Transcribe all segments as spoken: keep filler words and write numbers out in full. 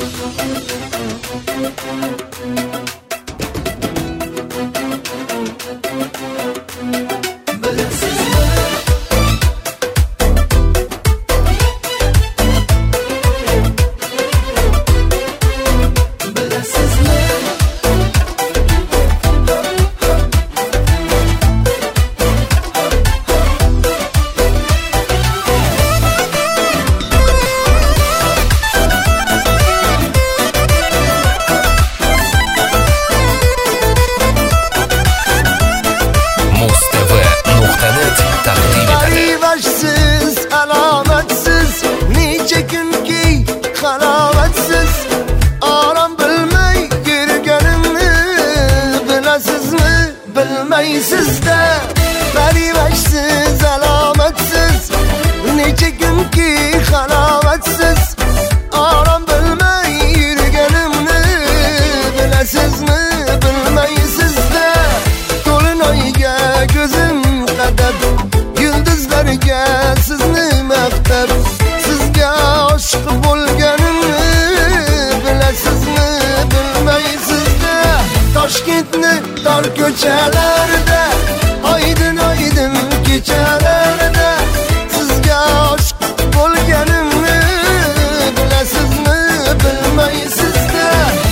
Sizde beni başsız alamatsız Nece gün ki halavetsiz Aram bilmey yürgenimni Bilesiz mi bilmey sizde Dolunayga gözüm kadar Yıldızlarga sizni mektep Sizge aşık bo'lganimni Bilesiz mi bilmey sizde Toshkentni dar ko'chalarida Aydın aydın kechalarda Sizga aşık bo'lganimni Bilasizmi bilmaysizda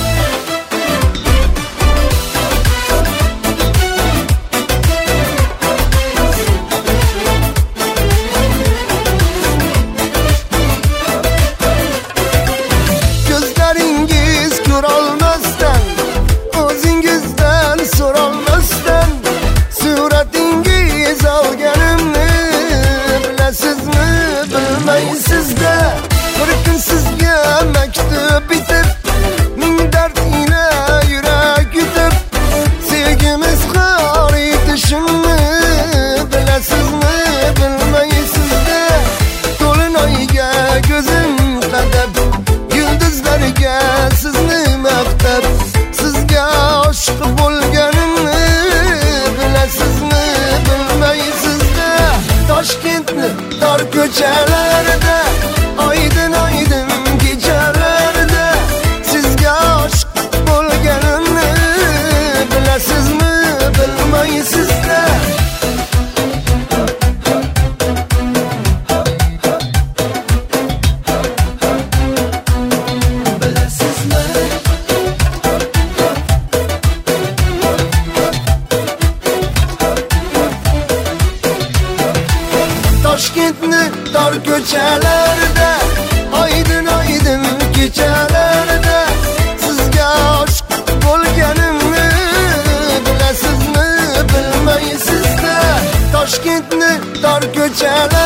Gözleringiz ko'rolmasdan O'zingizdan so'rolmasdan Suratingiz olganimni Bilasizmi bilmaysizda Bir kun sizga maktub bitib Ming dard ila yurak yutib Sevgimiz qor etishimni Bilasizmi bilmaysizda To'linoyga ko'zim qadab Yulduzlarga sizni maqtab Sizga aşık bo'lganimni Bilasizmi bilmaysizda Toshkentni dar ko'chalarida Aydın aydın kechalarda Sizga aşık bo'lganimni Bilasizmi bilmaysizda Toshkentni dar ko'chalarda Aydın aydın kechalarda Sizga aşık bo'lganimni Bilasizmi bilmaysizda Toshkentni dar ko'chalarda